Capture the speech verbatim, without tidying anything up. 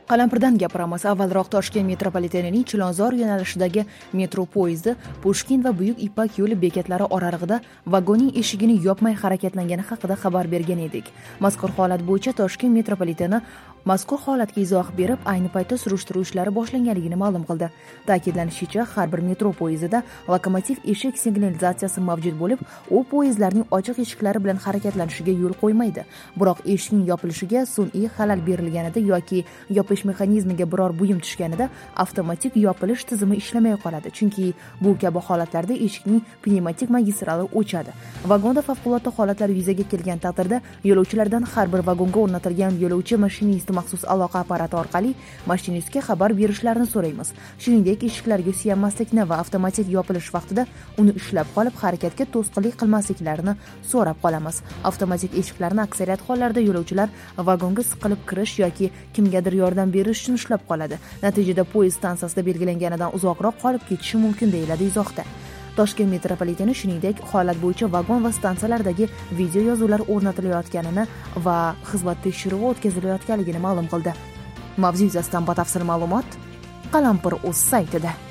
Qalampirdan gapiramiz. Avvalroq Toshkent metropolitenining Chilonzor yo'nalishidagi metro poyezdi Pushkin va Buyuk Ipak yo'li bekatlari oralig'ida vagonning eshigini yopmay harakatlangani haqida xabar bergan edik. Mazkur holat bo'yicha Toshkent metropoliteni mazkur holatga izoh berib, ayni paytda surishtiruv ishlari boshlanganligini ma'lum qildi. Ta'kidlanishicha, har bir metro poyezdida lokomotiv eshik signalizatsiyasi mavjud bo'lib, u poyezdlarning ochiq eshiklari bilan harakatlanishiga yo'l qo'ymaydi. Biroq eshikning yopilishiga sun'iy xalal berilganida yoki yopish mexanizmiga biror buyum tushganida avtomatik yopilish tizimi ishlamay qoladi. Chunki bu kabi holatlarda eshikning pnevmatik magistrali o'chadi. Vagonda favqulodda holatlar yuzaga kelgan taqdirda yo'lovchilardan har bir vagonga o'rnatilgan yo'lovchi mashinist maxsus aloqa apparati orqali mashinistga xabar berishlarini so'raymiz. Shuningdek, eshiklarga suyanmaslikni va avtomatik yopilish vaqtida uni ushlab qolib harakatga to'sqinlik qilmasliklarini so'rab qolamiz. Avtomatik eshiklarni aksariyat hollarda yo'lovchilar vagonga siqilib kirish yoki kimgadir yordam berish uchun ushlab qoladi. Natijada poyezd stansiyasida belgilanganidan uzoqroq qolib ketishi mumkin deyiladi izohda. Toshkent metropoliteni shuningdek holat bo'yicha vagon va stansiyalardagi video yozuvlar o'rnatilayotganini va xizmat tekshiruvi o'tkazilayotganligini ma'lum qildi. Mavzu yuzasidan batafsil ma'lumot Qalampir.uz saytida.